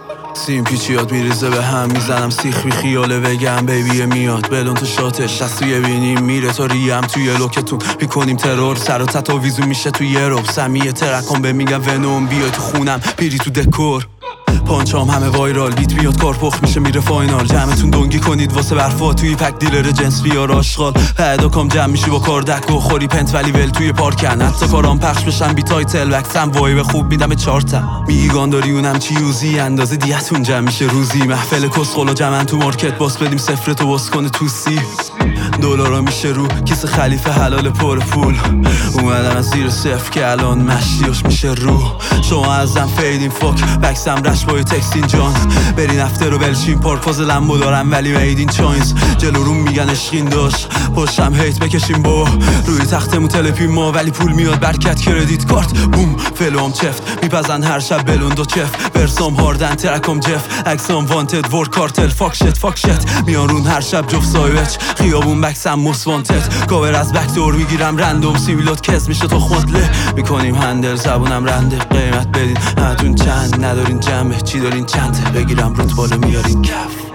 سیم پیچیات میریزه به هم، میزنم سیخ بی خیاله بگم بیبیه میاد بلون تو شاتش از توی بینیم میره تا ریم توی لوکتون میکنیم ترور سر و تتاویزون میشه توی یه رب سمیه ترکم به میگم ونوم بیای تو خونم پیری تو دکور پانچام همه وایرال بیت بیاد کارپخ میشه میره فاینال جمعتون دنگی کنید واسه برفا توی پک دیلر جنس بیار آشغال پیدا کام جمع میشی با کاردک و خوری پنت ولی ول توی پارکن حتی کارام پخش بشن بی تایتل وکسم وایب خوب میدم به چارتم میگان داری اونم چی یوزی اندازه دیتون جمع میشه روزی محفل کسخلا جمعن تو مارکت باس بدیم صفر تو باس کنه توسی دلارا میشه رو کیسه خلیفه حلال پر پول اومدم از زیر صفر که الان مشتیاش میشه رو شما ازم فیدین فاک بکسم رش بای تکسین جان برین افتر رو بلشین پارک فاز لمبو دارم ولی میدین چاینز جلو روم میگن اشقین داشت پشتم هیت بکشیم با روی تختمون تلپیم ما ولی پول میاد برکت کردیت کارت بوم فلوم چفت میپزن هر شب بلوند و چف برسام هاردن ترکم جف اکسام وانتد ور کارتل فاک شت میان رون هر شب جفت سایوچ خیابون بکسم موس وانتد کاور از بک دور میگیرم رندوم سیویلات کس میشه تو خودله میکنیم هندل زبونم رنده قیمت بدین هاتون چند ندارین جمعه چی دارین چنده بگیرم روت بالا میارین کف